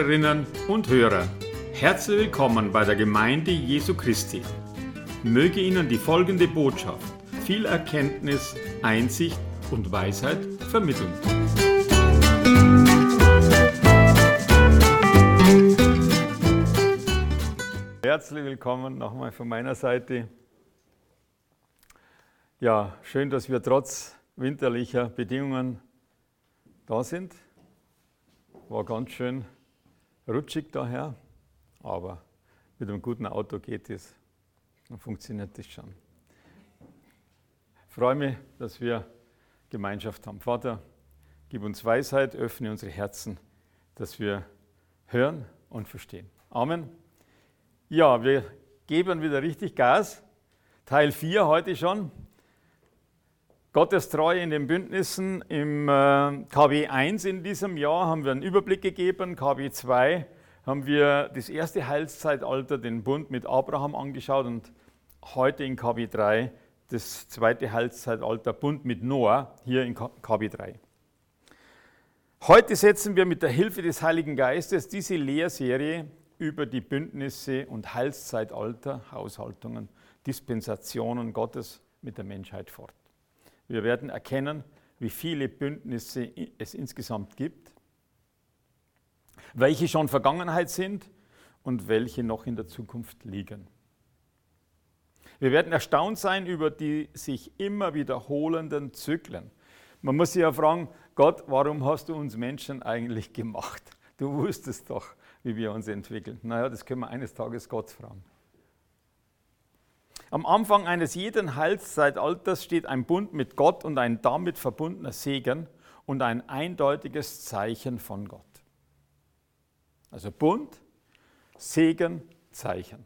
Hörerinnen und Hörer, herzlich willkommen bei der Gemeinde Jesu Christi. Möge Ihnen die folgende Botschaft viel Erkenntnis, Einsicht und Weisheit vermitteln. Herzlich willkommen nochmal von meiner Seite. Ja, schön, dass wir trotz winterlicher Bedingungen da sind. War ganz schön rutschig daher, aber mit einem guten Auto geht es, dann funktioniert das schon. Ich freue mich, dass wir Gemeinschaft haben. Vater, gib uns Weisheit, öffne unsere Herzen, dass wir hören und verstehen. Amen. Ja, wir geben wieder richtig Gas. Teil 4 heute schon. Gottes Treue in den Bündnissen. Im KW 1 in diesem Jahr haben wir einen Überblick gegeben. KW 2 haben wir das erste Heilszeitalter, den Bund mit Abraham angeschaut, und heute in KW 3 das zweite Heilszeitalter, Bund mit Noah, hier in KW 3. Heute setzen wir mit der Hilfe des Heiligen Geistes diese Lehrserie über die Bündnisse und Heilszeitalter, Haushaltungen, Dispensationen Gottes mit der Menschheit fort. Wir werden erkennen, wie viele Bündnisse es insgesamt gibt, welche schon Vergangenheit sind und welche noch in der Zukunft liegen. Wir werden erstaunt sein über die sich immer wiederholenden Zyklen. Man muss sich ja fragen, Gott, warum hast du uns Menschen eigentlich gemacht? Du wusstest doch, wie wir uns entwickeln. Naja, das können wir eines Tages Gott fragen. Am Anfang eines jeden Heilszeitalters steht ein Bund mit Gott und ein damit verbundener Segen und ein eindeutiges Zeichen von Gott. Also Bund, Segen, Zeichen.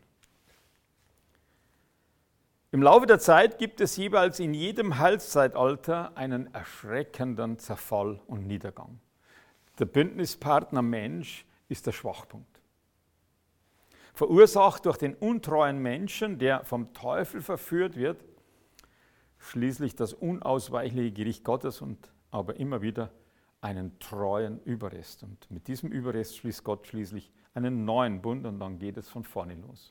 Im Laufe der Zeit gibt es jeweils in jedem Heilszeitalter einen erschreckenden Zerfall und Niedergang. Der Bündnispartner Mensch ist der Schwachpunkt. Verursacht durch den untreuen Menschen, der vom Teufel verführt wird, schließlich das unausweichliche Gericht Gottes und aber immer wieder einen treuen Überrest. Und mit diesem Überrest schließt Gott schließlich einen neuen Bund und dann geht es von vorne los.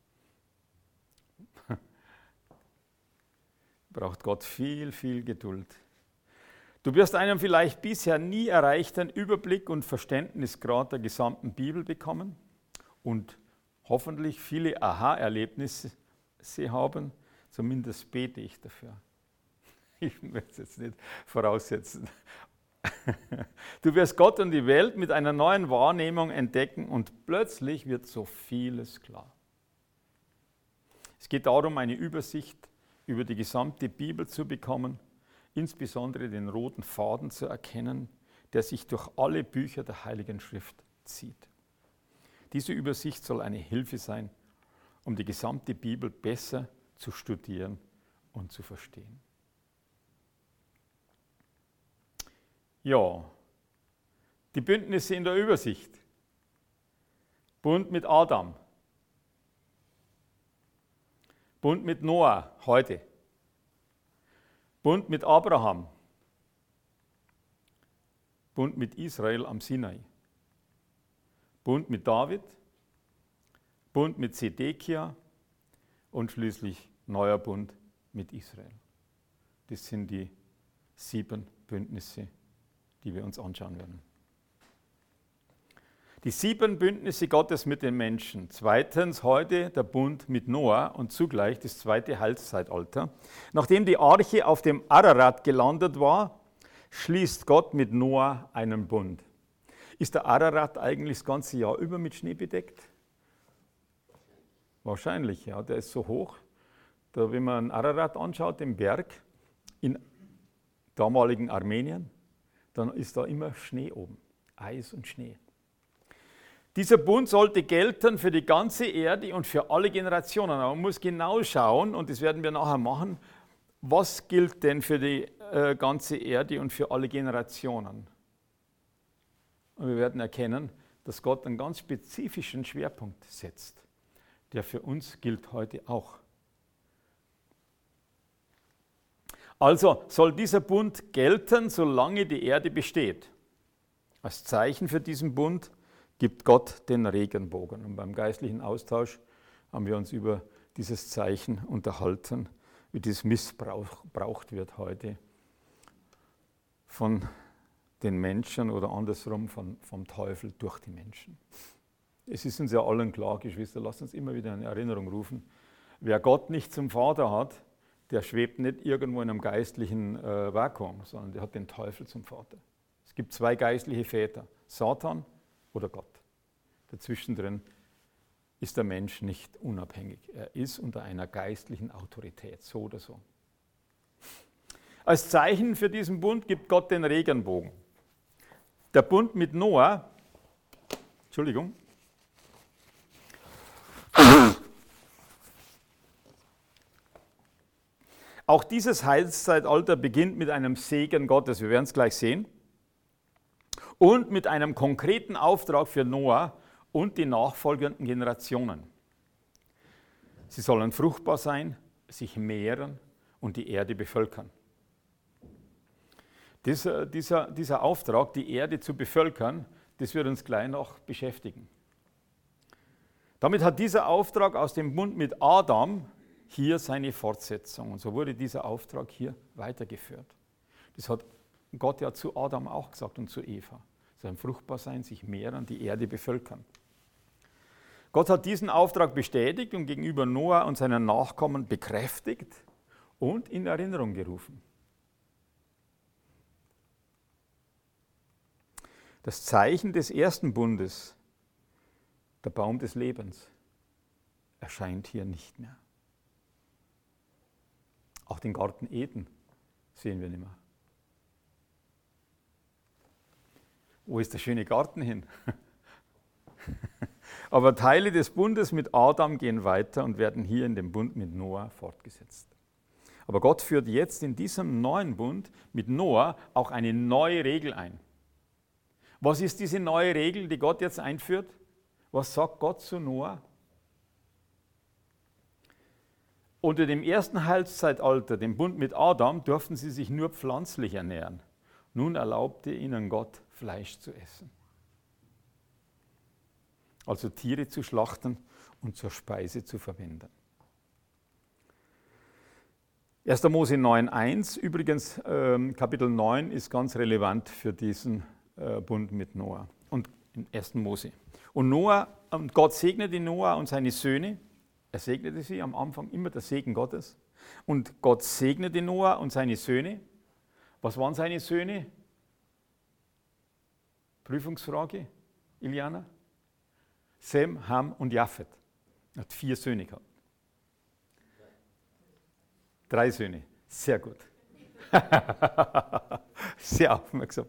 Braucht Gott viel, viel Geduld. Du wirst einen vielleicht bisher nie erreichten Überblick und Verständnisgrad der gesamten Bibel bekommen und hoffentlich viele Aha-Erlebnisse haben. Zumindest bete ich dafür. Ich möchte es jetzt nicht voraussetzen. Du wirst Gott und die Welt mit einer neuen Wahrnehmung entdecken und plötzlich wird so vieles klar. Es geht darum, eine Übersicht über die gesamte Bibel zu bekommen, insbesondere den roten Faden zu erkennen, der sich durch alle Bücher der Heiligen Schrift zieht. Diese Übersicht soll eine Hilfe sein, um die gesamte Bibel besser zu studieren und zu verstehen. Ja, die Bündnisse in der Übersicht. Bund mit Adam. Bund mit Noah, heute. Bund mit Abraham. Bund mit Israel am Sinai. Bund mit David, Bund mit Zedekia und schließlich neuer Bund mit Israel. Das sind die 7 Bündnisse, die wir uns anschauen werden. Die 7 Bündnisse Gottes mit den Menschen. Zweitens heute der Bund mit Noah und zugleich das zweite Heilszeitalter. Nachdem die Arche auf dem Ararat gelandet war, schließt Gott mit Noah einen Bund. Ist der Ararat eigentlich das ganze Jahr über mit Schnee bedeckt? Wahrscheinlich, ja. Der ist so hoch. Da, wenn man einen Ararat anschaut, den Berg in damaligen Armenien, dann ist da immer Schnee oben. Eis und Schnee. Dieser Bund sollte gelten für die ganze Erde und für alle Generationen. Aber man muss genau schauen, und das werden wir nachher machen, was gilt denn für die ganze Erde und für alle Generationen. Und wir werden erkennen, dass Gott einen ganz spezifischen Schwerpunkt setzt, der für uns gilt heute auch. Also soll dieser Bund gelten, solange die Erde besteht. Als Zeichen für diesen Bund gibt Gott den Regenbogen. Und beim geistlichen Austausch haben wir uns über dieses Zeichen unterhalten, wie das missbraucht wird heute von den Menschen oder andersrum vom Teufel durch die Menschen. Es ist uns ja allen klar, Geschwister, lasst uns immer wieder in Erinnerung rufen, wer Gott nicht zum Vater hat, der schwebt nicht irgendwo in einem geistlichen Vakuum, sondern der hat den Teufel zum Vater. Es gibt zwei geistliche Väter, Satan oder Gott. Dazwischen drin ist der Mensch nicht unabhängig. Er ist unter einer geistlichen Autorität, so oder so. Als Zeichen für diesen Bund gibt Gott den Regenbogen. Der Bund mit Noah, Entschuldigung, auch dieses Heilszeitalter beginnt mit einem Segen Gottes, wir werden es gleich sehen, und mit einem konkreten Auftrag für Noah und die nachfolgenden Generationen. Sie sollen fruchtbar sein, sich mehren und die Erde bevölkern. Dieser Auftrag, die Erde zu bevölkern, das wird uns gleich noch beschäftigen. Damit hat dieser Auftrag aus dem Bund mit Adam hier seine Fortsetzung. Und so wurde dieser Auftrag hier weitergeführt. Das hat Gott ja zu Adam auch gesagt und zu Eva. Sie sollen fruchtbar sein, sich mehren, die Erde bevölkern. Gott hat diesen Auftrag bestätigt und gegenüber Noah und seinen Nachkommen bekräftigt und in Erinnerung gerufen. Das Zeichen des ersten Bundes, der Baum des Lebens, erscheint hier nicht mehr. Auch den Garten Eden sehen wir nicht mehr. Wo ist der schöne Garten hin? Aber Teile des Bundes mit Adam gehen weiter und werden hier in dem Bund mit Noah fortgesetzt. Aber Gott führt jetzt in diesem neuen Bund mit Noah auch eine neue Regel ein. Was ist diese neue Regel, die Gott jetzt einführt? Was sagt Gott zu Noah? Unter dem ersten Heilszeitalter, dem Bund mit Adam, durften sie sich nur pflanzlich ernähren. Nun erlaubte ihnen Gott, Fleisch zu essen. Also Tiere zu schlachten und zur Speise zu verwenden. 1. Mose 9,1, übrigens Kapitel 9 ist ganz relevant für diesen Bund mit Noah und im 1. Mose. Und Gott segnete Noah und seine Söhne. Er segnete sie am Anfang, immer der Segen Gottes. Und Gott segnete Noah und seine Söhne. Was waren seine Söhne? Prüfungsfrage, Iliana? Sem, Ham und Japhet. Er hat 4 Söhne gehabt. 3 Söhne, sehr gut. Sehr aufmerksam.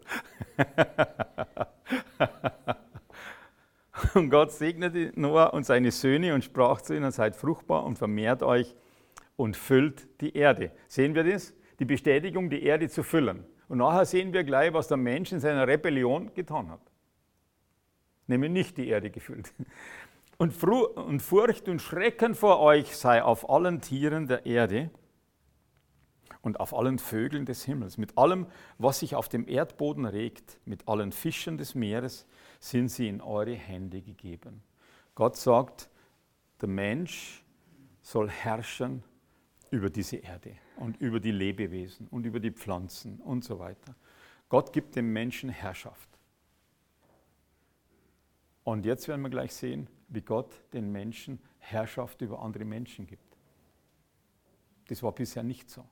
Und Gott segnete Noah und seine Söhne und sprach zu ihnen, seid fruchtbar und vermehrt euch und füllt die Erde. Sehen wir das? Die Bestätigung, die Erde zu füllen. Und nachher sehen wir gleich, was der Mensch in seiner Rebellion getan hat. Nämlich nicht die Erde gefüllt. Und Furcht und Schrecken vor euch sei auf allen Tieren der Erde und auf allen Vögeln des Himmels. Mit allem, was sich auf dem Erdboden regt, mit allen Fischen des Meeres, sind sie in eure Hände gegeben. Gott sagt, der Mensch soll herrschen über diese Erde und über die Lebewesen und über die Pflanzen und so weiter. Gott gibt dem Menschen Herrschaft. Und jetzt werden wir gleich sehen, wie Gott den Menschen Herrschaft über andere Menschen gibt. Das war bisher nicht so.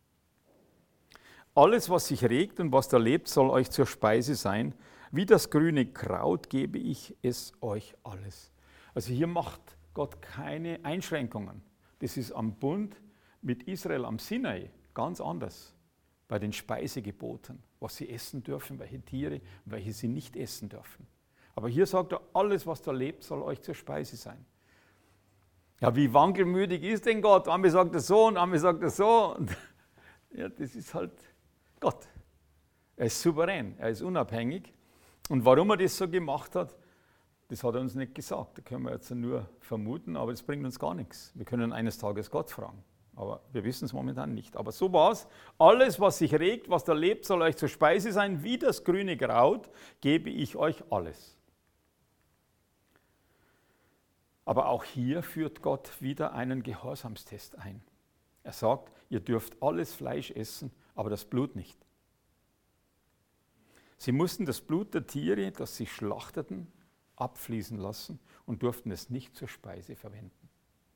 Alles, was sich regt und was da lebt, soll euch zur Speise sein. Wie das grüne Kraut gebe ich es euch alles. Also hier macht Gott keine Einschränkungen. Das ist am Bund mit Israel am Sinai ganz anders. Bei den Speisegeboten, was sie essen dürfen, welche Tiere, welche sie nicht essen dürfen. Aber hier sagt er, alles, was da lebt, soll euch zur Speise sein. Ja, wie wankelmütig ist denn Gott? Einmal sagt er so und einmal sagt er so. Und ja, das ist halt Gott. Er ist souverän, er ist unabhängig. Und warum er das so gemacht hat, das hat er uns nicht gesagt. Das können wir jetzt nur vermuten, aber das bringt uns gar nichts. Wir können eines Tages Gott fragen, aber wir wissen es momentan nicht. Aber so war es. Alles, was sich regt, was da lebt, soll euch zur Speise sein. Wie das grüne Kraut gebe ich euch alles. Aber auch hier führt Gott wieder einen Gehorsamstest ein. Er sagt, ihr dürft alles Fleisch essen, aber das Blut nicht. Sie mussten das Blut der Tiere, das sie schlachteten, abfließen lassen und durften es nicht zur Speise verwenden.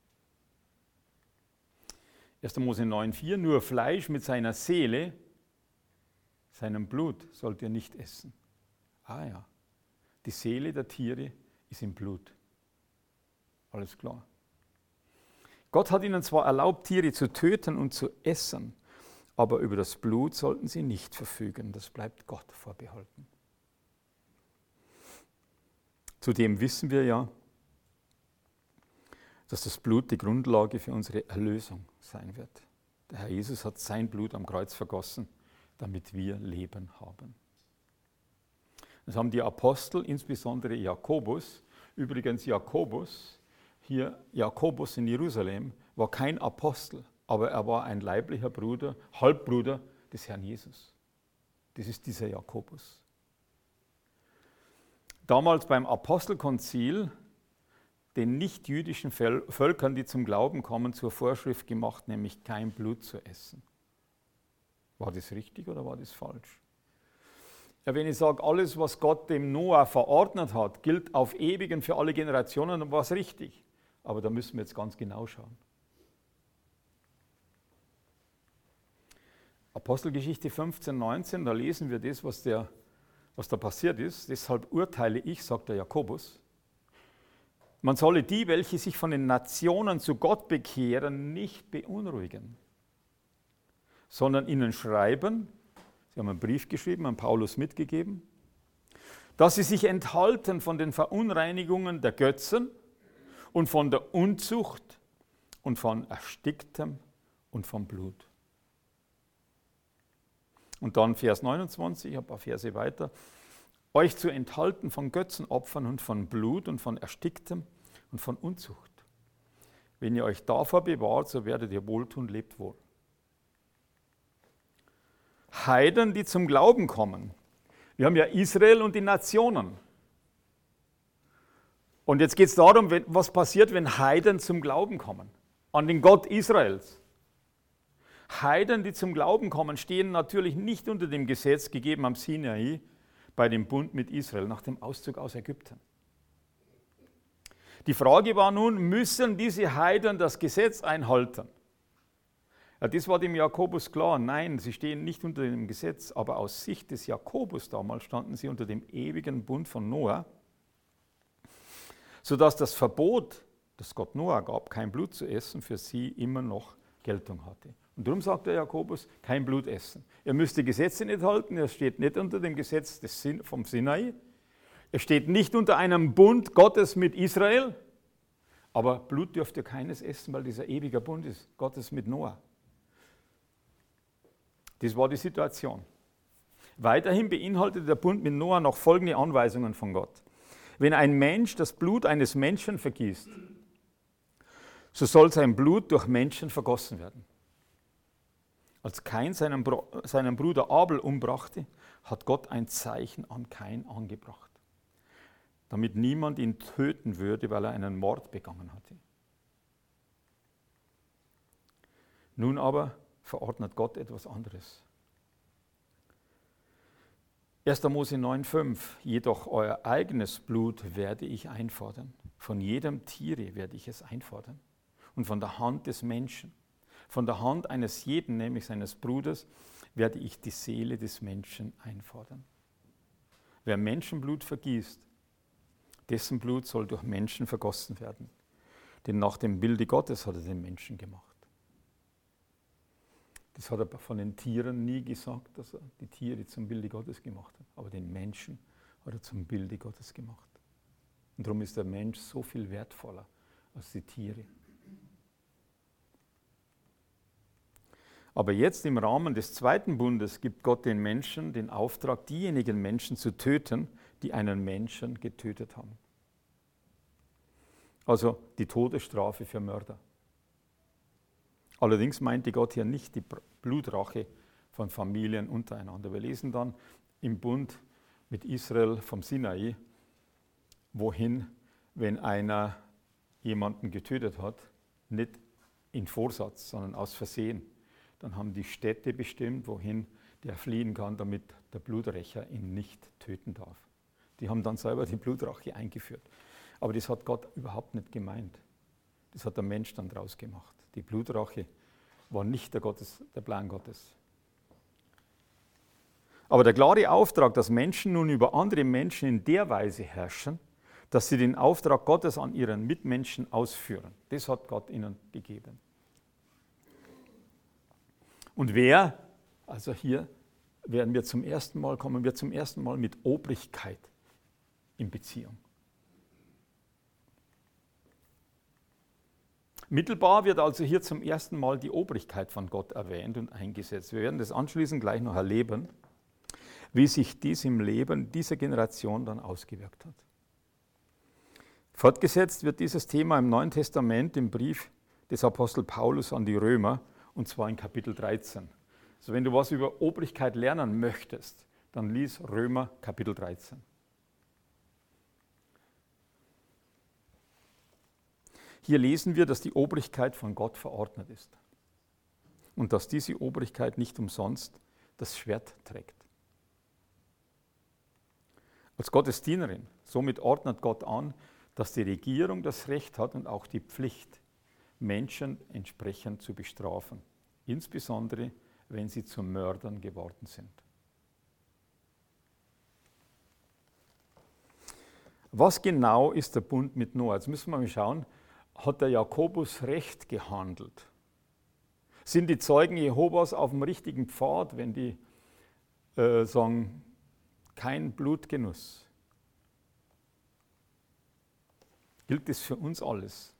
1. Mose 9,4, nur Fleisch mit seiner Seele, seinem Blut sollt ihr nicht essen. Ah ja, die Seele der Tiere ist im Blut. Alles klar. Gott hat ihnen zwar erlaubt, Tiere zu töten und zu essen, aber über das Blut sollten sie nicht verfügen. Das bleibt Gott vorbehalten. Zudem wissen wir ja, dass das Blut die Grundlage für unsere Erlösung sein wird. Der Herr Jesus hat sein Blut am Kreuz vergossen, damit wir Leben haben. Das haben die Apostel, insbesondere Jakobus, übrigens Jakobus in Jerusalem, war kein Apostel, aber er war ein leiblicher Bruder, Halbbruder des Herrn Jesus. Das ist dieser Jakobus. Damals beim Apostelkonzil den nicht-jüdischen Völkern, die zum Glauben kommen, zur Vorschrift gemacht, nämlich kein Blut zu essen. War das richtig oder war das falsch? Ja, wenn ich sage, alles, was Gott dem Noah verordnet hat, gilt auf ewig und für alle Generationen, dann war es richtig. Aber da müssen wir jetzt ganz genau schauen. Apostelgeschichte 15, 19, da lesen wir das, was da passiert ist. Deshalb urteile ich, sagt der Jakobus, man solle die, welche sich von den Nationen zu Gott bekehren, nicht beunruhigen, sondern ihnen schreiben, sie haben einen Brief geschrieben, an Paulus mitgegeben, dass sie sich enthalten von den Verunreinigungen der Götzen und von der Unzucht und von Ersticktem und vom Blut. Und dann Vers 29, ein paar Verse weiter, euch zu enthalten von Götzenopfern und von Blut und von Ersticktem und von Unzucht. Wenn ihr euch davor bewahrt, so werdet ihr wohltun, lebt wohl. Heiden, die zum Glauben kommen. Wir haben ja Israel und die Nationen. Und jetzt geht es darum, was passiert, wenn Heiden zum Glauben kommen. An den Gott Israels. Heiden, die zum Glauben kommen, stehen natürlich nicht unter dem Gesetz gegeben am Sinai bei dem Bund mit Israel nach dem Auszug aus Ägypten. Die Frage war nun, müssen diese Heiden das Gesetz einhalten? Ja, das war dem Jakobus klar. Nein, sie stehen nicht unter dem Gesetz, aber aus Sicht des Jakobus damals standen sie unter dem ewigen Bund von Noah, sodass das Verbot, das Gott Noah gab, kein Blut zu essen, für sie immer noch Geltung hatte. Und darum sagt der Jakobus, kein Blut essen. Ihr müsst die Gesetze nicht halten, er steht nicht unter dem Gesetz vom Sinai, er steht nicht unter einem Bund Gottes mit Israel, aber Blut dürft ihr keines essen, weil dieser ewiger Bund ist, Gottes mit Noah. Das war die Situation. Weiterhin beinhaltete der Bund mit Noah noch folgende Anweisungen von Gott. Wenn ein Mensch das Blut eines Menschen vergießt, so soll sein Blut durch Menschen vergossen werden. Als Kain seinen Bruder Abel umbrachte, hat Gott ein Zeichen an Kain angebracht, damit niemand ihn töten würde, weil er einen Mord begangen hatte. Nun aber verordnet Gott etwas anderes. 1. Mose 9,5 jedoch euer eigenes Blut werde ich einfordern. Von jedem Tiere werde ich es einfordern. Und von der Hand des Menschen, von der Hand eines jeden, nämlich seines Bruders, werde ich die Seele des Menschen einfordern. Wer Menschenblut vergießt, dessen Blut soll durch Menschen vergossen werden. Denn nach dem Bilde Gottes hat er den Menschen gemacht. Das hat er von den Tieren nie gesagt, dass er die Tiere zum Bilde Gottes gemacht hat. Aber den Menschen hat er zum Bilde Gottes gemacht. Und darum ist der Mensch so viel wertvoller als die Tiere. Aber jetzt im Rahmen des zweiten Bundes gibt Gott den Menschen den Auftrag, diejenigen Menschen zu töten, die einen Menschen getötet haben. Also die Todesstrafe für Mörder. Allerdings meinte Gott hier nicht die Blutrache von Familien untereinander. Wir lesen dann im Bund mit Israel vom Sinai, wohin, wenn einer jemanden getötet hat, nicht in Vorsatz, sondern aus Versehen, dann haben die Städte bestimmt, wohin der fliehen kann, damit der Bluträcher ihn nicht töten darf. Die haben dann selber die Blutrache eingeführt. Aber das hat Gott überhaupt nicht gemeint. Das hat der Mensch dann draus gemacht. Die Blutrache war nicht der Plan Gottes. Aber der klare Auftrag, dass Menschen nun über andere Menschen in der Weise herrschen, dass sie den Auftrag Gottes an ihren Mitmenschen ausführen, das hat Gott ihnen gegeben. Und also hier kommen wir zum ersten Mal mit Obrigkeit in Beziehung. Mittelbar wird also hier zum ersten Mal die Obrigkeit von Gott erwähnt und eingesetzt. Wir werden das anschließend gleich noch erleben, wie sich dies im Leben dieser Generation dann ausgewirkt hat. Fortgesetzt wird dieses Thema im Neuen Testament im Brief des Apostel Paulus an die Römer, und zwar in Kapitel 13. Also wenn du was über Obrigkeit lernen möchtest, dann lies Römer Kapitel 13. Hier lesen wir, dass die Obrigkeit von Gott verordnet ist und dass diese Obrigkeit nicht umsonst das Schwert trägt. Als Gottes Dienerin, somit ordnet Gott an, dass die Regierung das Recht hat und auch die Pflicht, Menschen entsprechend zu bestrafen, insbesondere wenn sie zu Mördern geworden sind. Was genau ist der Bund mit Noah? Jetzt müssen wir mal schauen, hat der Jakobus recht gehandelt? Sind die Zeugen Jehovas auf dem richtigen Pfad, wenn die sagen, kein Blutgenuss? Gilt das für uns alles?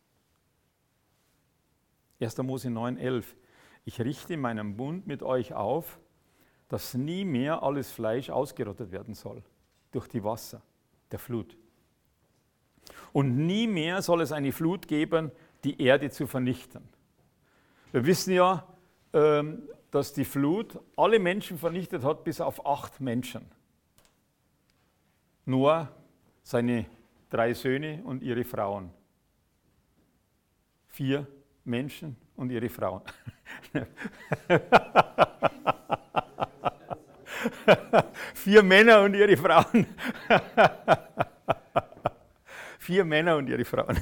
1. Mose 9,11. Ich richte meinen Bund mit euch auf, dass nie mehr alles Fleisch ausgerottet werden soll durch die Wasser der Flut. Und nie mehr soll es eine Flut geben, die Erde zu vernichten. Wir wissen ja, dass die Flut alle Menschen vernichtet hat, bis auf 8 Menschen. Noah, seine 3 Söhne und ihre Frauen. 4 Menschen und ihre Frauen. 4 Männer und ihre Frauen. 4 Männer und ihre Frauen.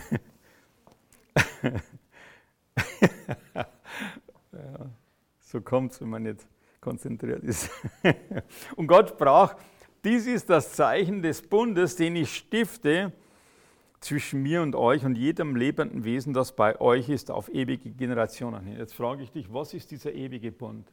Ja, so kommt es, wenn man nicht konzentriert ist. Und Gott sprach, dies ist das Zeichen des Bundes, den ich stifte zwischen mir und euch und jedem lebenden Wesen, das bei euch ist, auf ewige Generationen hin. Jetzt frage ich dich, was ist dieser ewige Bund?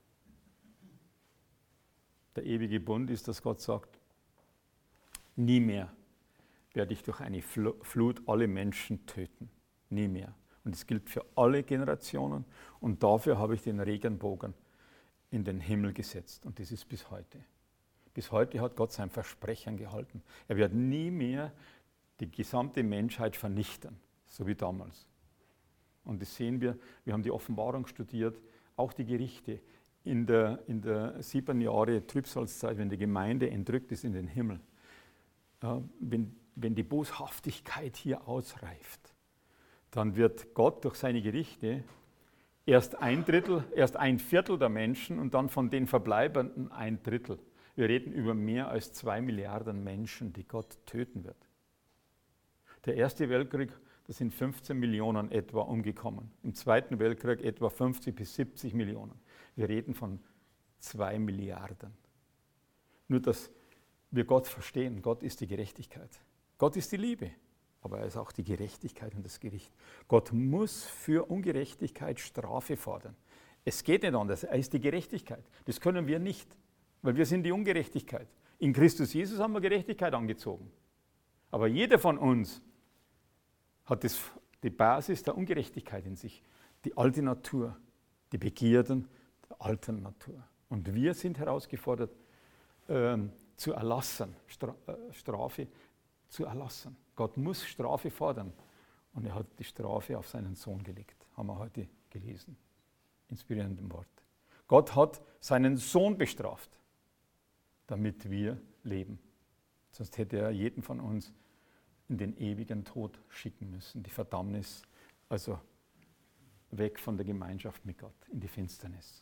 Der ewige Bund ist, dass Gott sagt, nie mehr werde ich durch eine Flut alle Menschen töten. Nie mehr. Und es gilt für alle Generationen und dafür habe ich den Regenbogen in den Himmel gesetzt und das ist bis heute. Bis heute hat Gott sein Versprechen gehalten. Er wird nie mehr die gesamte Menschheit vernichten, so wie damals. Und das sehen wir haben die Offenbarung studiert, auch die Gerichte in der 7 Jahre Trübsalzeit, wenn die Gemeinde entrückt ist in den Himmel. Wenn die Boshaftigkeit hier ausreift, dann wird Gott durch seine Gerichte erst ein Viertel der Menschen und dann von den Verbleibenden 1/3. Wir reden über mehr als 2 Milliarden Menschen, die Gott töten wird. Der Erste Weltkrieg, da sind 15 Millionen etwa umgekommen. Im Zweiten Weltkrieg etwa 50 bis 70 Millionen. Wir reden von 2 Milliarden. Nur, dass wir Gott verstehen, Gott ist die Gerechtigkeit. Gott ist die Liebe, aber er ist auch die Gerechtigkeit und das Gericht. Gott muss für Ungerechtigkeit Strafe fordern. Es geht nicht anders, er ist die Gerechtigkeit. Das können wir nicht, weil wir sind die Ungerechtigkeit. In Christus Jesus haben wir Gerechtigkeit angezogen. Aber jeder von uns hat die Basis der Ungerechtigkeit in sich, die alte Natur, die Begierden der alten Natur. Und wir sind herausgefordert, zu erlassen, Strafe zu erlassen. Gott muss Strafe fordern und er hat die Strafe auf seinen Sohn gelegt, haben wir heute gelesen, inspirierendem Wort. Gott hat seinen Sohn bestraft, damit wir leben. Sonst hätte er jeden von uns in den ewigen Tod schicken müssen, die Verdammnis, also weg von der Gemeinschaft mit Gott, in die Finsternis.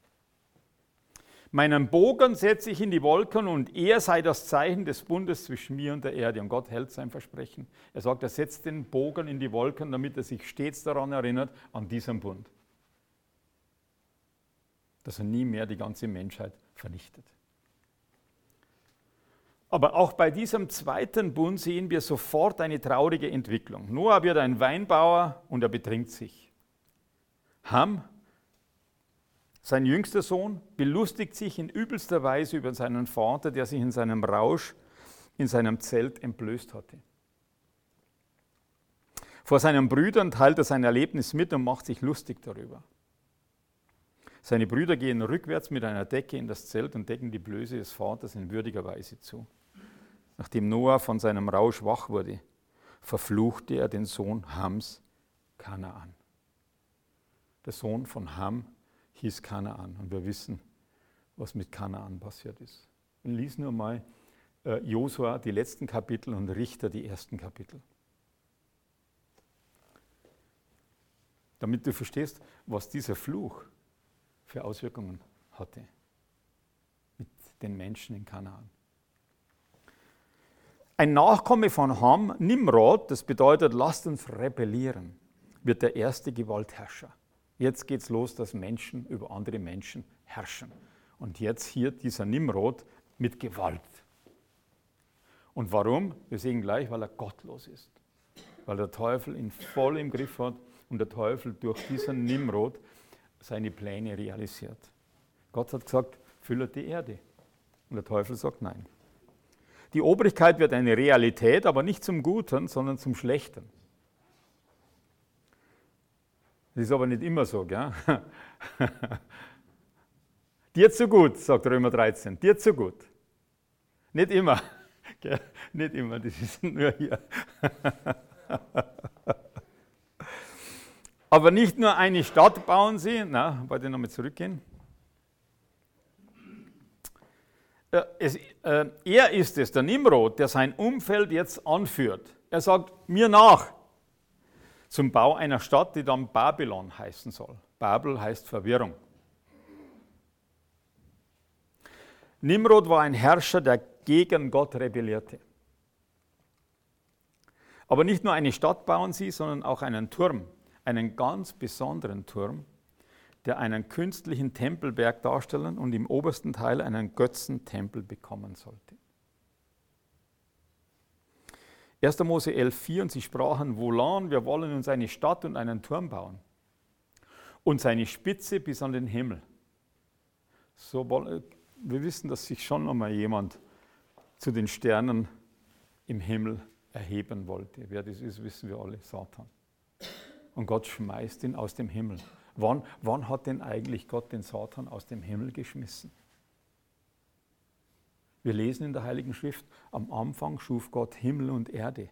Meinen Bogen setze ich in die Wolken und er sei das Zeichen des Bundes zwischen mir und der Erde. Und Gott hält sein Versprechen. Er sagt, er setzt den Bogen in die Wolken, damit er sich stets daran erinnert, an diesen Bund. Dass er nie mehr die ganze Menschheit vernichtet. Aber auch bei diesem zweiten Bund sehen wir sofort eine traurige Entwicklung. Noah wird ein Weinbauer und er betrinkt sich. Ham, sein jüngster Sohn, belustigt sich in übelster Weise über seinen Vater, der sich in seinem Rausch in seinem Zelt entblößt hatte. Vor seinen Brüdern teilt er sein Erlebnis mit und macht sich lustig darüber. Seine Brüder gehen rückwärts mit einer Decke in das Zelt und decken die Blöße des Vaters in würdiger Weise zu. Nachdem Noah von seinem Rausch wach wurde, verfluchte er den Sohn Hams, Kanaan. Der Sohn von Ham hieß Kanaan und wir wissen, was mit Kanaan passiert ist. Und lies nur mal Josua die letzten Kapitel und Richter die ersten Kapitel. Damit du verstehst, was dieser Fluch für Auswirkungen hatte mit den Menschen in Kanaan. Ein Nachkomme von Ham, Nimrod, das bedeutet, lasst uns rebellieren, wird der erste Gewaltherrscher. Jetzt geht es los, dass Menschen über andere Menschen herrschen. Und jetzt hier dieser Nimrod mit Gewalt. Und warum? Wir sehen gleich, weil er gottlos ist. Weil der Teufel ihn voll im Griff hat und der Teufel durch diesen Nimrod seine Pläne realisiert. Gott hat gesagt, fülle die Erde. Und der Teufel sagt nein. Die Obrigkeit wird eine Realität, aber nicht zum Guten, sondern zum Schlechten. Das ist aber nicht immer so, gell? Dir zu gut, sagt Römer 13, dir zu gut. Nicht immer, gell? Nicht immer, das ist nur hier. Aber nicht nur eine Stadt bauen sie, wollte ich nochmal zurückgehen. Er ist es, der Nimrod, der sein Umfeld jetzt anführt. Er sagt, mir nach. Zum Bau einer Stadt, die dann Babylon heißen soll. Babel heißt Verwirrung. Nimrod war ein Herrscher, der gegen Gott rebellierte. Aber nicht nur eine Stadt bauen sie, sondern auch einen Turm, einen ganz besonderen Turm, der einen künstlichen Tempelberg darstellen und im obersten Teil einen Götzentempel bekommen sollte. 1. Mose 11,4 und sie sprachen, wohlan, wir wollen uns eine Stadt und einen Turm bauen und seine Spitze bis an den Himmel. Wir wissen, dass sich schon einmal jemand zu den Sternen im Himmel erheben wollte. Wer das ist, wissen wir alle, Satan. Und Gott schmeißt ihn aus dem Himmel. Wann hat denn eigentlich Gott den Satan aus dem Himmel geschmissen? Wir lesen in der Heiligen Schrift, am Anfang schuf Gott Himmel und Erde.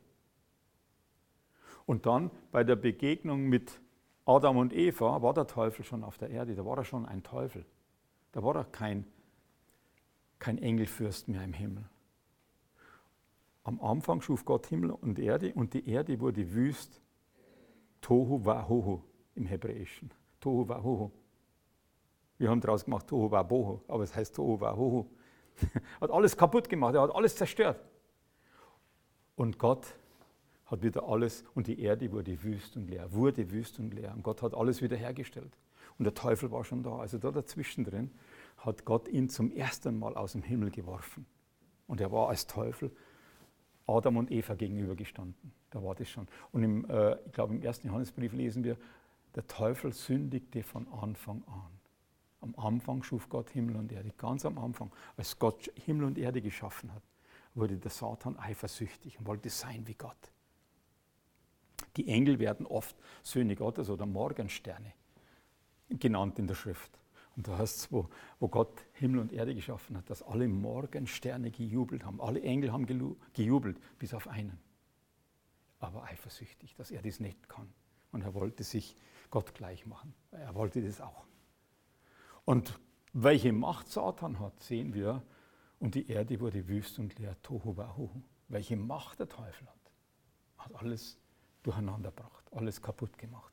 Und dann bei der Begegnung mit Adam und Eva war der Teufel schon auf der Erde, da war er schon ein Teufel. Da war er kein Engelfürst mehr im Himmel. Am Anfang schuf Gott Himmel und die Erde wurde wüst. Tohu Wabohu im Hebräischen. Tohu Wabohu. Wir haben daraus gemacht Tohu Wabohu, aber es heißt Tohu Wabohu. Hat alles kaputt gemacht, er hat alles zerstört. Und Gott hat wieder alles, und die Erde wurde wüst und leer. Und Gott hat alles wieder hergestellt. Und der Teufel war schon da. Also da dazwischen drin hat Gott ihn zum ersten Mal aus dem Himmel geworfen. Und er war als Teufel Adam und Eva gegenübergestanden. Da war das schon. Und ich glaube, im 1. Johannesbrief lesen wir, der Teufel sündigte von Anfang an. Am Anfang schuf Gott Himmel und Erde. Ganz am Anfang, als Gott Himmel und Erde geschaffen hat, wurde der Satan eifersüchtig und wollte sein wie Gott. Die Engel werden oft Söhne Gottes oder Morgensterne genannt in der Schrift. Und da heißt es, wo Gott Himmel und Erde geschaffen hat, dass alle Morgensterne gejubelt haben. Alle Engel haben gejubelt, bis auf einen. Aber eifersüchtig, dass er das nicht kann. Und er wollte sich Gott gleich machen. Er wollte das auch. Und welche Macht Satan hat, sehen wir. Und die Erde wurde wüst und leer. Tohu Wabohu. Welche Macht der Teufel hat. hat alles durcheinander gebracht, alles kaputt gemacht.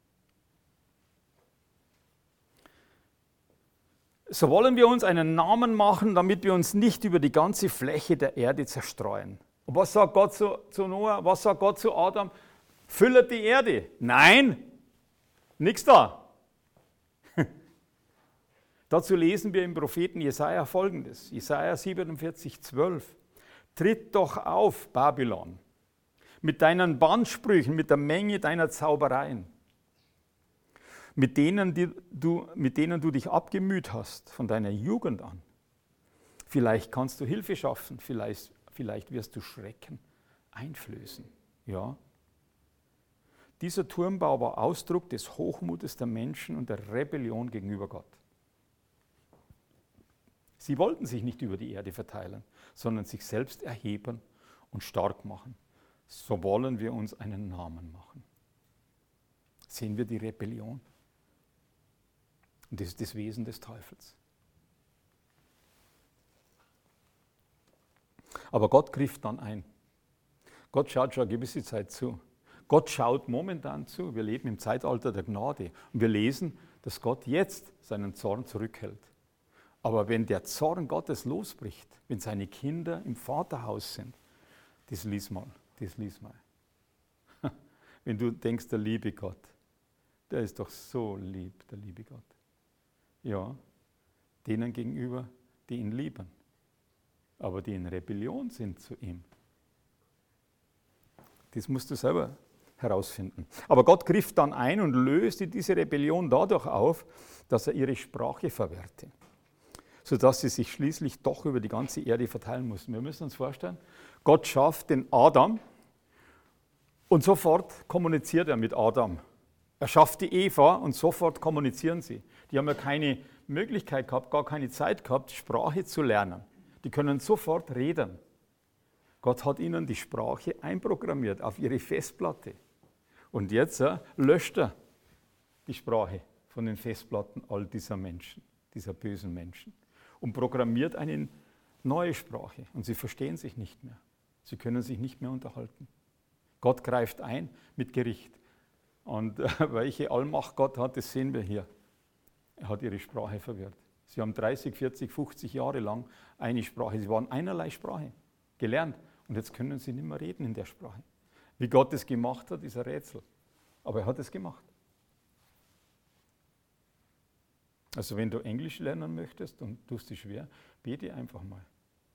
So wollen wir uns einen Namen machen, damit wir uns nicht über die ganze Fläche der Erde zerstreuen. Und was sagt Gott zu Noah? Was sagt Gott zu Adam? Füllet die Erde. Nein, nichts da. Dazu lesen wir im Propheten Jesaja Folgendes. Jesaja 47,12. Tritt doch auf, Babylon, mit deinen Bandsprüchen, mit der Menge deiner Zaubereien, mit denen du dich abgemüht hast von deiner Jugend an. Vielleicht kannst du Hilfe schaffen, vielleicht wirst du Schrecken einflößen. Ja. Dieser Turmbau war Ausdruck des Hochmutes der Menschen und der Rebellion gegenüber Gott. Sie wollten sich nicht über die Erde verteilen, sondern sich selbst erheben und stark machen. So wollen wir uns einen Namen machen. Sehen wir die Rebellion? Und das ist das Wesen des Teufels. Aber Gott griff dann ein. Gott schaut schon eine gewisse Zeit zu. Gott schaut momentan zu. Wir leben im Zeitalter der Gnade. Und wir lesen, dass Gott jetzt seinen Zorn zurückhält. Aber wenn der Zorn Gottes losbricht, wenn seine Kinder im Vaterhaus sind, das lies mal. Wenn du denkst, der liebe Gott, der ist doch so lieb, der liebe Gott. Ja, denen gegenüber, die ihn lieben, aber die in Rebellion sind zu ihm. Das musst du selber herausfinden. Aber Gott griff dann ein und löste diese Rebellion dadurch auf, dass er ihre Sprache verwehrte, sodass sie sich schließlich doch über die ganze Erde verteilen mussten. Wir müssen uns vorstellen, Gott schafft den Adam und sofort kommuniziert er mit Adam. Er schafft die Eva und sofort kommunizieren sie. Die haben ja keine Möglichkeit gehabt, gar keine Zeit gehabt, Sprache zu lernen. Die können sofort reden. Gott hat ihnen die Sprache einprogrammiert auf ihre Festplatte. Und jetzt löscht er die Sprache von den Festplatten all dieser Menschen, dieser bösen Menschen. Und programmiert eine neue Sprache. Und sie verstehen sich nicht mehr. Sie können sich nicht mehr unterhalten. Gott greift ein mit Gericht. Und welche Allmacht Gott hat, das sehen wir hier. Er hat ihre Sprache verwirrt. Sie haben 30, 40, 50 Jahre lang eine Sprache. Sie waren einerlei Sprache gelernt. Und jetzt können sie nicht mehr reden in der Sprache. Wie Gott es gemacht hat, ist ein Rätsel. Aber er hat es gemacht. Also wenn du Englisch lernen möchtest und tust dich schwer, bete einfach mal.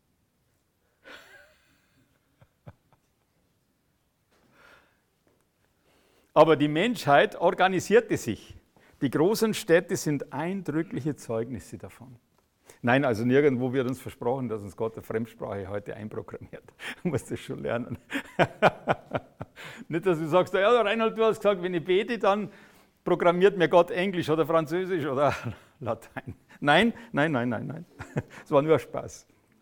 Aber die Menschheit organisierte sich. Die großen Städte sind eindrückliche Zeugnisse davon. Nein, also nirgendwo wird uns versprochen, dass uns Gott eine Fremdsprache heute einprogrammiert. Du musst das schon lernen. Nicht, dass du sagst, ja Reinhold, du hast gesagt, wenn ich bete, dann programmiert mir Gott Englisch oder Französisch oder Latein. Nein. Es war nur Spaß.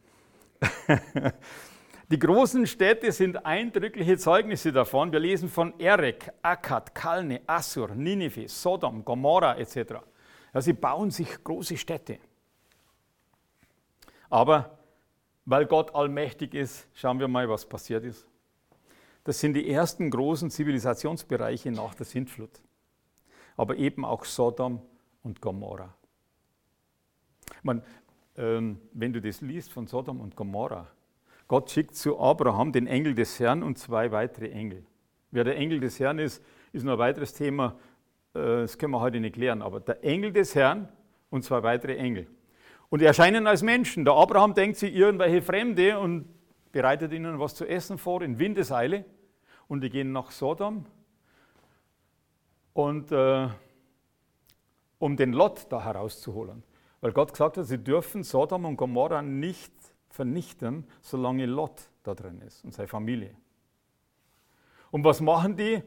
Die großen Städte sind eindrückliche Zeugnisse davon. Wir lesen von Erek, Akkad, Kalne, Assur, Ninive, Sodom, Gomorra etc. Ja, sie bauen sich große Städte. Aber weil Gott allmächtig ist, schauen wir mal, was passiert ist. Das sind die ersten großen Zivilisationsbereiche nach der Sintflut. Aber eben auch Sodom und Gomorra. Wenn du das liest von Sodom und Gomorra, Gott schickt zu Abraham den Engel des Herrn und 2 weitere Engel. Wer der Engel des Herrn ist noch ein weiteres Thema, das können wir heute nicht klären, aber der Engel des Herrn und 2 weitere Engel. Und die erscheinen als Menschen. Der Abraham denkt sich irgendwelche Fremde und bereitet ihnen was zu essen vor in Windeseile. Und die gehen nach Sodom, und, um den Lot da herauszuholen. Weil Gott gesagt hat, sie dürfen Sodom und Gomorra nicht vernichten, solange Lot da drin ist und seine Familie. Und was machen die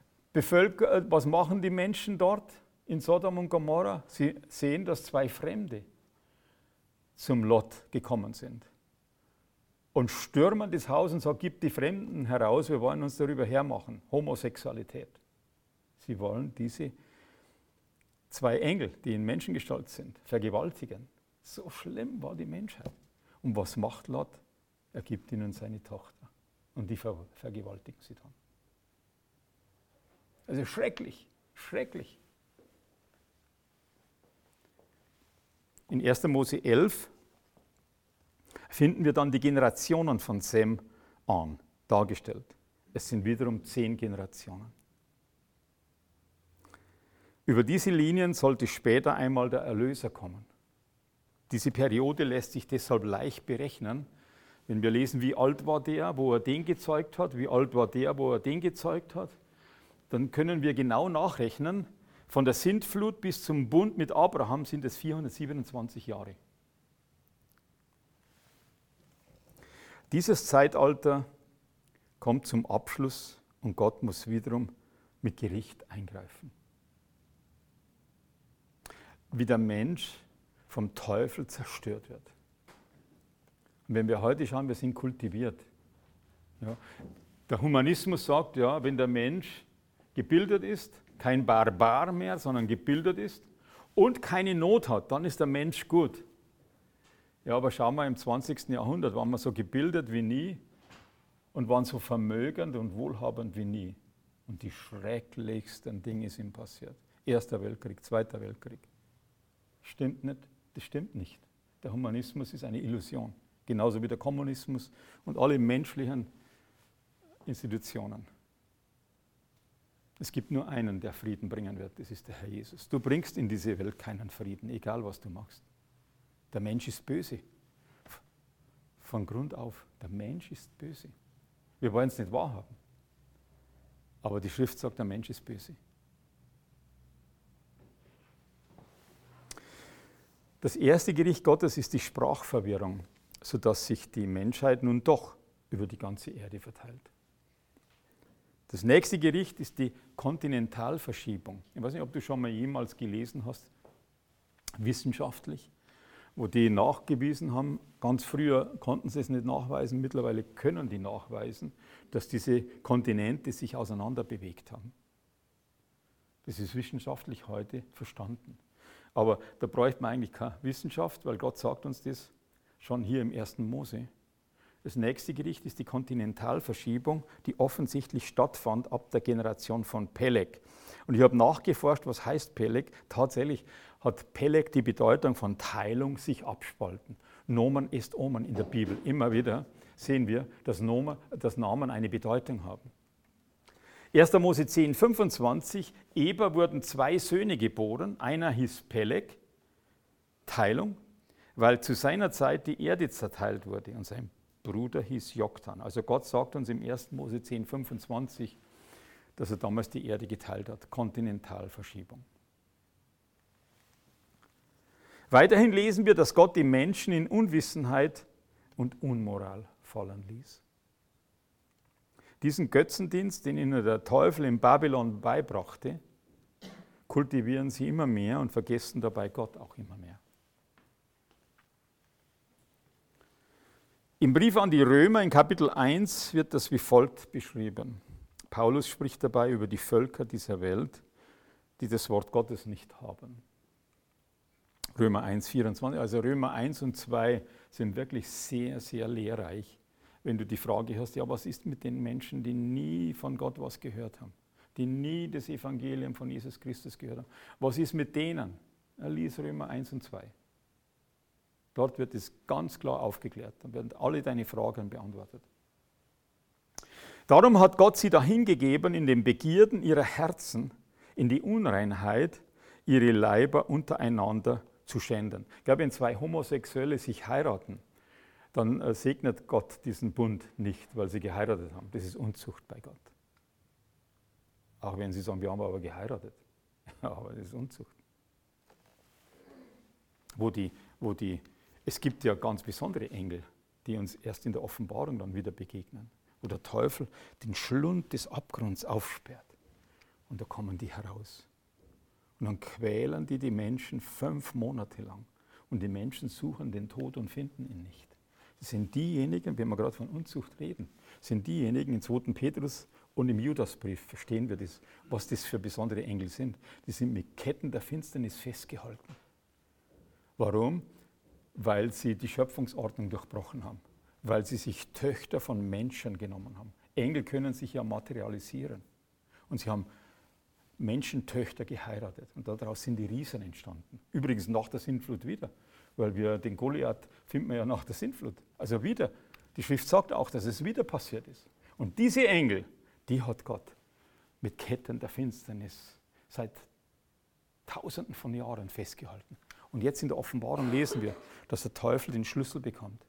Menschen dort in Sodom und Gomorra? Sie sehen, dass 2 Fremde zum Lot gekommen sind und stürmen das Haus und sagen, gib die Fremden heraus, wir wollen uns darüber hermachen. Homosexualität. Sie wollen diese 2 Engel, die in Menschengestalt sind, vergewaltigen. So schlimm war die Menschheit. Und was macht Lot? Er gibt ihnen seine Tochter und die vergewaltigen sie dann. Also schrecklich, schrecklich. In 1. Mose 11 finden wir dann die Generationen von Sem dargestellt. Es sind wiederum 10 Generationen. Über diese Linien sollte später einmal der Erlöser kommen. Diese Periode lässt sich deshalb leicht berechnen, wenn wir lesen, wie alt war der, wo er den gezeugt hat, wie alt war der, wo er den gezeugt hat, dann können wir genau nachrechnen, von der Sintflut bis zum Bund mit Abraham sind es 427 Jahre. Dieses Zeitalter kommt zum Abschluss und Gott muss wiederum mit Gericht eingreifen. Wie der Mensch vom Teufel zerstört wird. Und wenn wir heute schauen, wir sind kultiviert. Ja, der Humanismus sagt, ja, wenn der Mensch gebildet ist, kein Barbar mehr, sondern gebildet ist und keine Not hat, dann ist der Mensch gut. Ja, aber schauen wir, im 20. Jahrhundert waren wir so gebildet wie nie und waren so vermögend und wohlhabend wie nie. Und die schrecklichsten Dinge sind passiert. Erster Weltkrieg, Zweiter Weltkrieg. Stimmt nicht? Das stimmt nicht. Der Humanismus ist eine Illusion. Genauso wie der Kommunismus und alle menschlichen Institutionen. Es gibt nur einen, der Frieden bringen wird, das ist der Herr Jesus. Du bringst in diese Welt keinen Frieden, egal was du machst. Der Mensch ist böse. Von Grund auf, der Mensch ist böse. Wir wollen es nicht wahrhaben. Aber die Schrift sagt, der Mensch ist böse. Das erste Gericht Gottes ist die Sprachverwirrung, sodass sich die Menschheit nun doch über die ganze Erde verteilt. Das nächste Gericht ist die Kontinentalverschiebung. Ich weiß nicht, ob du schon mal jemals gelesen hast, wissenschaftlich, wo die nachgewiesen haben, ganz früher konnten sie es nicht nachweisen, mittlerweile können die nachweisen, dass diese Kontinente sich auseinander bewegt haben. Das ist wissenschaftlich heute verstanden. Aber da bräuchte man eigentlich keine Wissenschaft, weil Gott sagt uns das schon hier im 1. Mose. Das nächste Gericht ist die Kontinentalverschiebung, die offensichtlich stattfand ab der Generation von Peleg. Und ich habe nachgeforscht, was heißt Peleg. Tatsächlich hat Peleg die Bedeutung von Teilung, sich abspalten. Nomen est Omen in der Bibel. Immer wieder sehen wir, dass Namen eine Bedeutung haben. 1. Mose 10, 25, Eber wurden 2 Söhne geboren. Einer hieß Peleg, Teilung, weil zu seiner Zeit die Erde zerteilt wurde und sein Bruder hieß Joktan. Also Gott sagt uns im 1. Mose 10, 25, dass er damals die Erde geteilt hat. Kontinentalverschiebung. Weiterhin lesen wir, dass Gott die Menschen in Unwissenheit und Unmoral fallen ließ. Diesen Götzendienst, den ihnen der Teufel in Babylon beibrachte, kultivieren sie immer mehr und vergessen dabei Gott auch immer mehr. Im Brief an die Römer in Kapitel 1 wird das wie folgt beschrieben. Paulus spricht dabei über die Völker dieser Welt, die das Wort Gottes nicht haben. Römer 1, 24, also Römer 1 und 2 sind wirklich sehr, sehr lehrreich. Wenn du die Frage hast, ja, was ist mit den Menschen, die nie von Gott was gehört haben, die nie das Evangelium von Jesus Christus gehört haben? Was ist mit denen? Lies Römer 1 und 2. Dort wird es ganz klar aufgeklärt. Dann werden alle deine Fragen beantwortet. Darum hat Gott sie dahingegeben, in den Begierden ihrer Herzen, in die Unreinheit, ihre Leiber untereinander zu schänden. Ich glaube, wenn 2 Homosexuelle sich heiraten, dann segnet Gott diesen Bund nicht, weil sie geheiratet haben. Das ist Unzucht bei Gott. Auch wenn sie sagen, wir haben aber geheiratet. Ja, aber das ist Unzucht. Es gibt ja ganz besondere Engel, die uns erst in der Offenbarung dann wieder begegnen, wo der Teufel den Schlund des Abgrunds aufsperrt. Und da kommen die heraus. Und dann quälen die Menschen 5 Monate lang. Und die Menschen suchen den Tod und finden ihn nicht. Das sind diejenigen, wenn wir gerade von Unzucht reden, sind diejenigen im 2. Petrus und im Judasbrief, verstehen wir das, was das für besondere Engel sind. Die sind mit Ketten der Finsternis festgehalten. Warum? Weil sie die Schöpfungsordnung durchbrochen haben. Weil sie sich Töchter von Menschen genommen haben. Engel können sich ja materialisieren. Und sie haben Menschentöchter geheiratet. Und daraus sind die Riesen entstanden. Übrigens nach der Sintflut wieder, weil wir den Goliath finden wir ja nach der Sintflut. Also wieder, die Schrift sagt auch, dass es wieder passiert ist. Und diese Engel, die hat Gott mit Ketten der Finsternis seit Tausenden von Jahren festgehalten. Und jetzt in der Offenbarung lesen wir, dass der Teufel den Schlüssel bekommt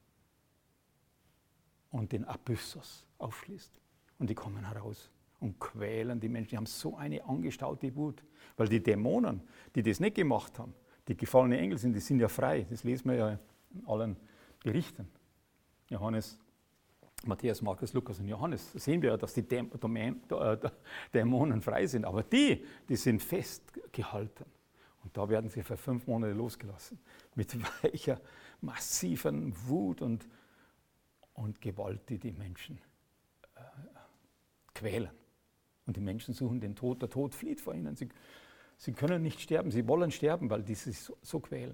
und den Abyssos aufschließt. Und die kommen heraus und quälen die Menschen. Die haben so eine angestaute Wut, weil die Dämonen, die das nicht gemacht haben, die gefallenen Engel sind, die sind ja frei. Das lesen wir ja in allen Berichten. Johannes, Matthäus, Markus, Lukas und Johannes, sehen wir ja, dass die Dämonen frei sind. Aber die sind festgehalten. Und da werden sie für 5 Monate losgelassen. Mit welcher massiven Wut und Gewalt, die die Menschen quälen. Und die Menschen suchen den Tod. Der Tod flieht vor ihnen. Sie können nicht sterben. Sie wollen sterben, weil die sich so quälen.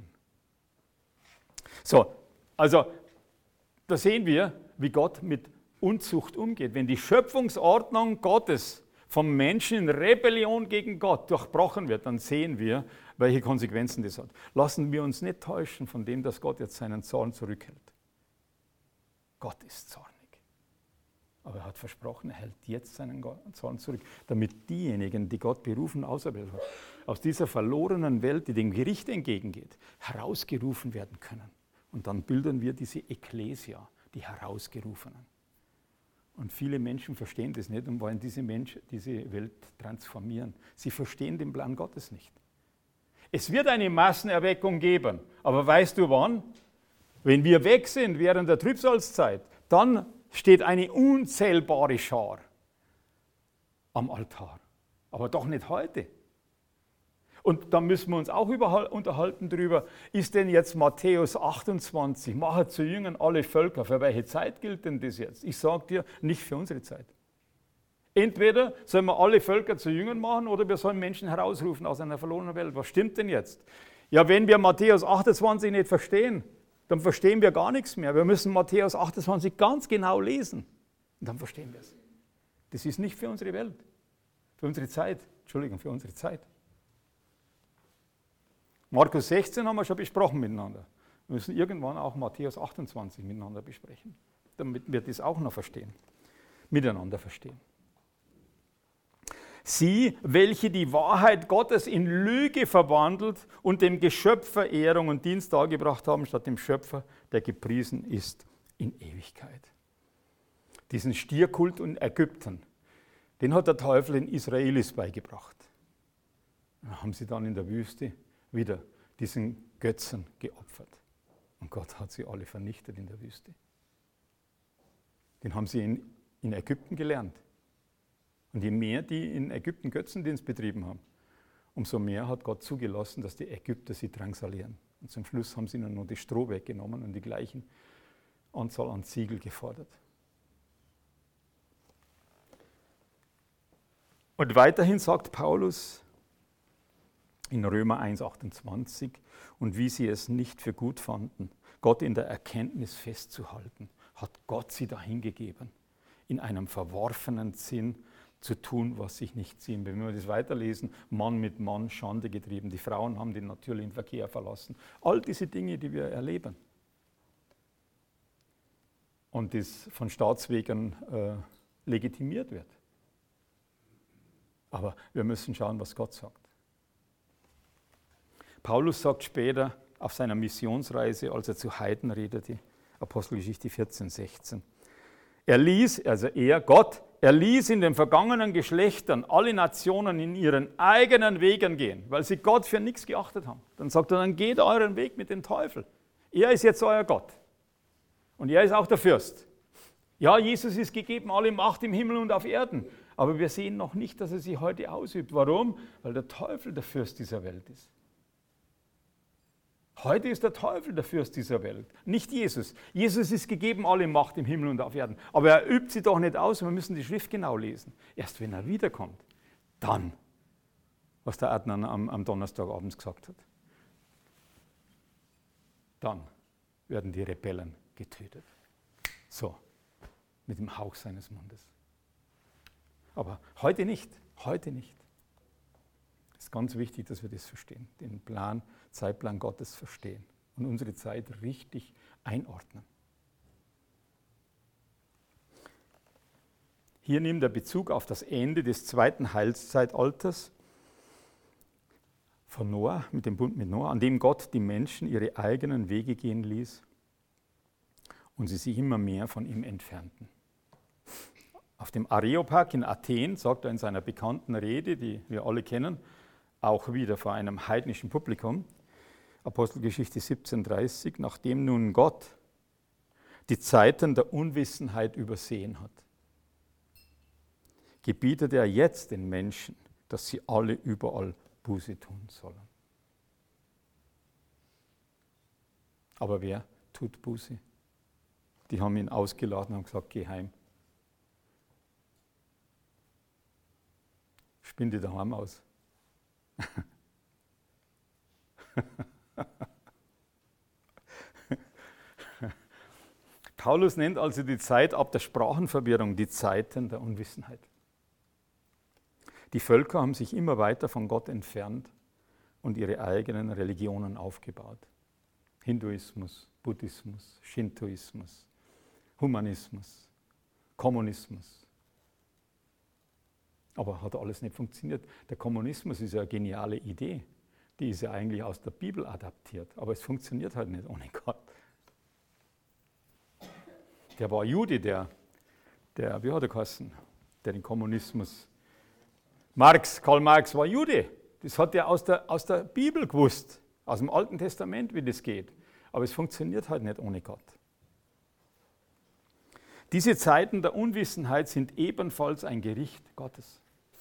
So, also da sehen wir, wie Gott mit Unzucht umgeht. Wenn die Schöpfungsordnung Gottes vom Menschen in Rebellion gegen Gott durchbrochen wird, dann sehen wir, welche Konsequenzen das hat. Lassen wir uns nicht täuschen von dem, dass Gott jetzt seinen Zorn zurückhält. Gott ist zornig. Aber er hat versprochen, er hält jetzt seinen Zorn zurück, damit diejenigen, die Gott berufen auserwählt hat, aus dieser verlorenen Welt, die dem Gericht entgegengeht, herausgerufen werden können. Und dann bilden wir diese Ekklesia, die Herausgerufenen. Und viele Menschen verstehen das nicht und wollen diese Welt transformieren. Sie verstehen den Plan Gottes nicht. Es wird eine Massenerweckung geben, aber weißt du wann? Wenn wir weg sind während der Trübsalzeit, dann steht eine unzählbare Schar am Altar. Aber doch nicht heute. Und da müssen wir uns auch unterhalten darüber, ist denn jetzt Matthäus 28, mache zu Jüngern alle Völker, für welche Zeit gilt denn das jetzt? Ich sage dir, nicht für unsere Zeit. Entweder sollen wir alle Völker zu Jüngern machen oder wir sollen Menschen herausrufen aus einer verlorenen Welt. Was stimmt denn jetzt? Ja, wenn wir Matthäus 28 nicht verstehen, dann verstehen wir gar nichts mehr. Wir müssen Matthäus 28 ganz genau lesen und dann verstehen wir es. Das ist nicht für unsere Welt, für unsere Zeit. Entschuldigung, für unsere Zeit. Markus 16 haben wir schon besprochen miteinander. Wir müssen irgendwann auch Matthäus 28 miteinander besprechen, damit wir das auch noch verstehen, miteinander verstehen. Sie, welche die Wahrheit Gottes in Lüge verwandelt und dem Geschöpf Verehrung und Dienst dargebracht haben, statt dem Schöpfer, der gepriesen ist in Ewigkeit. Diesen Stierkult in Ägypten, den hat der Teufel den Israelis beigebracht. Da haben sie dann in der Wüste wieder diesen Götzen geopfert. Und Gott hat sie alle vernichtet in der Wüste. Den haben sie in Ägypten gelernt. Und je mehr die in Ägypten Götzendienst betrieben haben, umso mehr hat Gott zugelassen, dass die Ägypter sie drangsalieren. Und zum Schluss haben sie ihnen nur das Stroh weggenommen und die gleichen Anzahl an Ziegel gefordert. Und weiterhin sagt Paulus in Römer 1,28, und wie sie es nicht für gut fanden, Gott in der Erkenntnis festzuhalten, hat Gott sie dahingegeben, in einem verworfenen Sinn zu tun, was sich nicht ziehen will. Wenn wir das weiterlesen, Mann mit Mann Schande getrieben, die Frauen haben den natürlichen Verkehr verlassen. All diese Dinge, die wir erleben. Und das von Staatswegen legitimiert wird. Aber wir müssen schauen, was Gott sagt. Paulus sagt später auf seiner Missionsreise, als er zu Heiden redete, Apostelgeschichte 14, 16, Gott ließ in den vergangenen Geschlechtern alle Nationen in ihren eigenen Wegen gehen, weil sie Gott für nichts geachtet haben. Dann sagt er, dann geht euren Weg mit dem Teufel. Er ist jetzt euer Gott. Und er ist auch der Fürst. Ja, Jesus ist gegeben, alle Macht im Himmel und auf Erden. Aber wir sehen noch nicht, dass er sie heute ausübt. Warum? Weil der Teufel der Fürst dieser Welt ist. Heute ist der Teufel der Fürst dieser Welt, nicht Jesus. Jesus ist gegeben, alle Macht im Himmel und auf Erden. Aber er übt sie doch nicht aus, wir müssen die Schrift genau lesen. Erst wenn er wiederkommt, dann, was der Adnan am Donnerstagabend gesagt hat, dann werden die Rebellen getötet. So, mit dem Hauch seines Mundes. Aber heute nicht, heute nicht. ist ganz wichtig, dass wir das verstehen, den Zeitplan Gottes verstehen und unsere Zeit richtig einordnen. Hier nimmt er Bezug auf das Ende des zweiten Heilszeitalters von Noah, mit dem Bund mit Noah, an dem Gott die Menschen ihre eigenen Wege gehen ließ und sie sich immer mehr von ihm entfernten. Auf dem Areopag in Athen sagt er in seiner bekannten Rede, die wir alle kennen, auch wieder vor einem heidnischen Publikum, Apostelgeschichte 17,30, nachdem nun Gott die Zeiten der Unwissenheit übersehen hat, gebietet er jetzt den Menschen, dass sie alle überall Buße tun sollen. Aber wer tut Buße? Die haben ihn ausgeladen und haben gesagt, geh heim. Spinn dich daheim aus. Paulus nennt also die Zeit ab der Sprachenverwirrung die Zeiten der Unwissenheit. Die Völker haben sich immer weiter von Gott entfernt und ihre eigenen Religionen aufgebaut. Hinduismus, Buddhismus, Shintoismus, Humanismus, Kommunismus. Aber hat alles nicht funktioniert. Der Kommunismus ist ja eine geniale Idee. Die ist ja eigentlich aus der Bibel adaptiert. Aber es funktioniert halt nicht ohne Gott. Der war Jude, der wie hat er geheißen, der den Kommunismus... Karl Marx war Jude. Das hat er aus der Bibel gewusst, aus dem Alten Testament, wie das geht. Aber es funktioniert halt nicht ohne Gott. Diese Zeiten der Unwissenheit sind ebenfalls ein Gericht Gottes.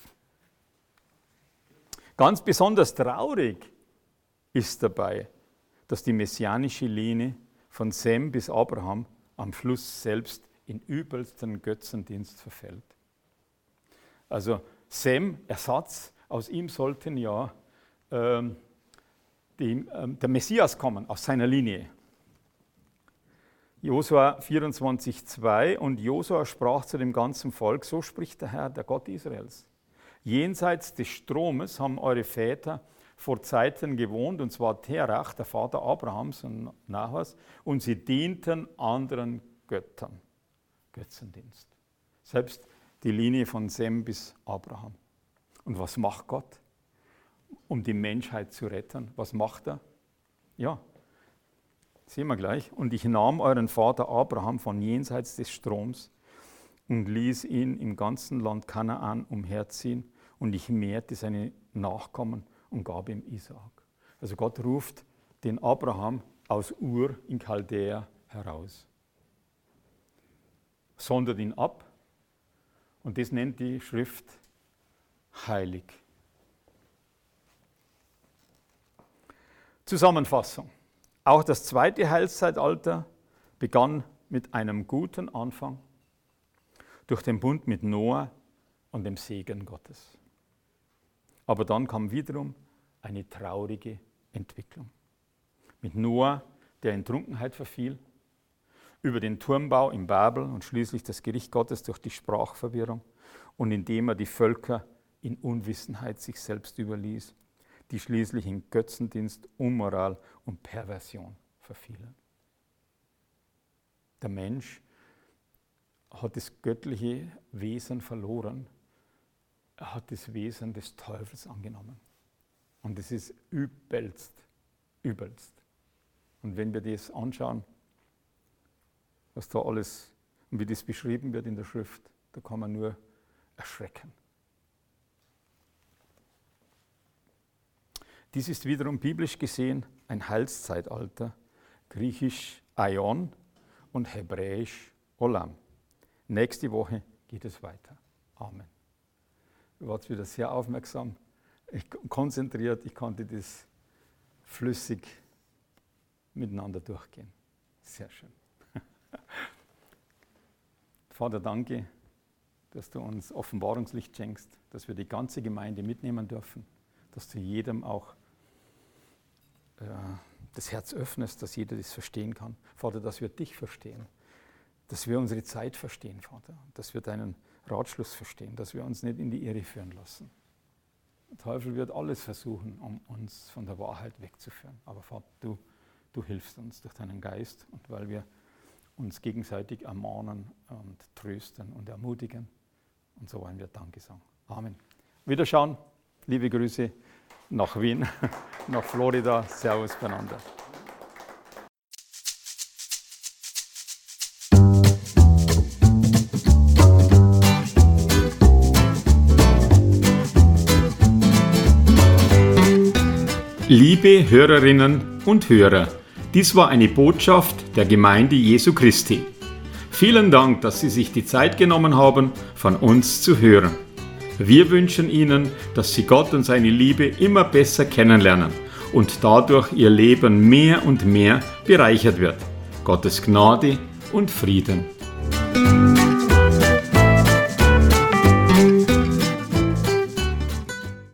Ganz besonders traurig ist dabei, dass die messianische Linie von Sem bis Abraham am Schluss selbst in übelsten Götzendienst verfällt. Also Sem, Ersatz, aus ihm sollten ja der Messias kommen, aus seiner Linie. Josua 24,2 und Josua sprach zu dem ganzen Volk, so spricht der Herr, der Gott Israels. Jenseits des Stromes haben eure Väter vor Zeiten gewohnt, und zwar Terach, der Vater Abrahams und Nahors, und sie dienten anderen Göttern. Götzendienst. Selbst die Linie von Sem bis Abraham. Und was macht Gott, um die Menschheit zu retten? Was macht er? Ja, sehen wir gleich. Und ich nahm euren Vater Abraham von jenseits des Stroms und ließ ihn im ganzen Land Kanaan umherziehen, und ich mehrte seine Nachkommen und gab ihm Isaak. Also Gott ruft den Abraham aus Ur in Chaldea heraus, sondert ihn ab, und das nennt die Schrift heilig. Zusammenfassung. Auch das zweite Heilszeitalter begann mit einem guten Anfang durch den Bund mit Noah und dem Segen Gottes. Aber dann kam wiederum eine traurige Entwicklung. Mit Noah, der in Trunkenheit verfiel, über den Turmbau in Babel und schließlich das Gericht Gottes durch die Sprachverwirrung und indem er die Völker in Unwissenheit sich selbst überließ, die schließlich in Götzendienst, Unmoral und Perversion verfielen. Der Mensch hat das göttliche Wesen verloren. Er hat das Wesen des Teufels angenommen. Und das ist übelst, übelst. Und wenn wir das anschauen, was da alles und wie das beschrieben wird in der Schrift, da kann man nur erschrecken. Dies ist wiederum biblisch gesehen ein Heilszeitalter, griechisch Aion und hebräisch Olam. Nächste Woche geht es weiter. Amen. Ich war jetzt wieder sehr aufmerksam, konzentriert, ich konnte das flüssig miteinander durchgehen. Sehr schön. Vater, danke, dass du uns Offenbarungslicht schenkst, dass wir die ganze Gemeinde mitnehmen dürfen, dass du jedem auch das Herz öffnest, dass jeder das verstehen kann. Vater, dass wir dich verstehen, dass wir unsere Zeit verstehen, Vater, dass wir deinen Ratschluss verstehen, dass wir uns nicht in die Irre führen lassen. Der Teufel wird alles versuchen, um uns von der Wahrheit wegzuführen. Aber Vater, du hilfst uns durch deinen Geist und weil wir uns gegenseitig ermahnen und trösten und ermutigen. Und so wollen wir Danke sagen. Amen. Wiederschauen, liebe Grüße nach Wien, nach Florida. Servus beieinander. Liebe Hörerinnen und Hörer, dies war eine Botschaft der Gemeinde Jesu Christi. Vielen Dank, dass Sie sich die Zeit genommen haben, von uns zu hören. Wir wünschen Ihnen, dass Sie Gott und seine Liebe immer besser kennenlernen und dadurch Ihr Leben mehr und mehr bereichert wird. Gottes Gnade und Frieden.